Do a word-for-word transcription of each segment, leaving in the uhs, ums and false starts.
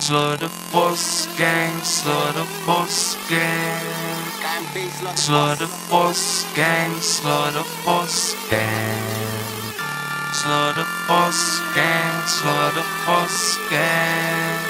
Slaughterforce gang, Slaughterforce gang. Slaughterforce gang, Slaughterforce gang. Slaughterforce gang, Slaughterforce gang.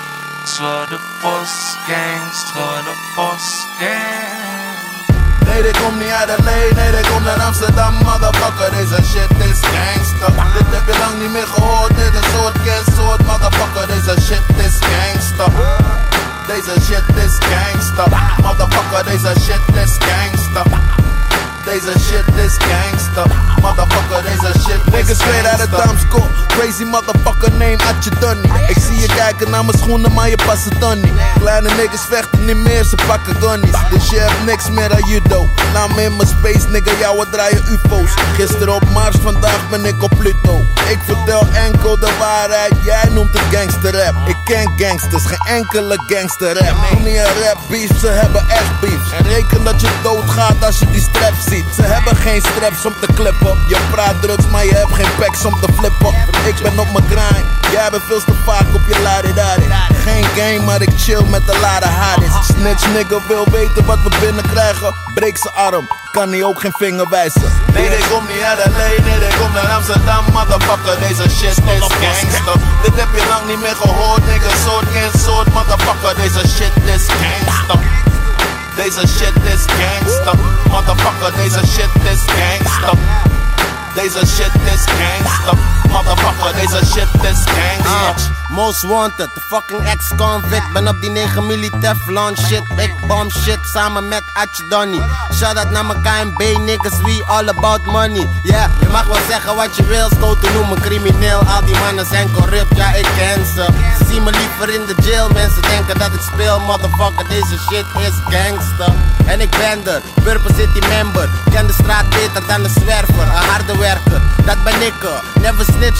Slaughterforce gang, Slaughterforce gang. Nee, dit komt niet uit L A, nee, dit komt uit Amsterdam, motherfucker. Deze shit is gangster. Dit heb je lang niet meer gehoord, dit een soort kensoort, motherfucker. Deze shit is gangster. Deze shit is gangster. Motherfucker, deze shit is gangster. Deze shit is gangster. Motherfucker, deze shit is niggas straight out of Damsko. Crazy motherfucker, name at je dunny. Ik zie je kijken naar mijn schoenen, maar je past het dan niet. Kleine niggas vechten niet meer, ze pakken gunnies. Dus je hebt niks meer aan judo. Laat me in mijn space, nigga, jou draaien ufo's. Gisteren op Mars, vandaag ben ik op Pluto. Ik vertel enkel de waarheid, jij noemt het gangsterrap. Ik ken gangsters, geen enkele gangsterrap. Doe niet een rap beef, ze hebben echt beef. En reken dat je doodgaat als je die strap ziet. Ze hebben geen straps om te klippen. Je praat drugs, maar je hebt geen packs om te flippen. Ik ben op mijn grind, jij bent veel te vaak op je ladidari. Geen game, maar ik chill met de lade hadis. Snitch nigga wil weten wat we binnenkrijgen. Breek zijn arm, kan hij ook geen vinger wijzen. Nee, dit komt niet uit L A, nee, dit komt uit Amsterdam, motherfucker. Deze shit is gangster. Dit heb je lang niet meer gehoord, nigga, soort geen soort, motherfucker. Deze shit is gangster. Deze shit is gangster. Motherfucker, deze shit is gangster. Deze shit is gangster. Motherfucker, deze shit is gangster. uh, Most wanted, the fucking ex-convict. Ben op die negen milli Teflon shit. Ik bomb shit samen met Atje Donnie. Shout out naar mijn K M B niggas, we all about money. Yeah, je mag wel zeggen wat je wil, Scouten noem me crimineel. Al die mannen zijn corrupt, ja ik ken ze. Ze zien me liever in de jail, mensen denken dat ik speel. Motherfucker, deze shit is gangster. En ik ben er, Purple City member. Ken de straat beter dan een zwerver, een harde werker. Dat ben ik er, never snitch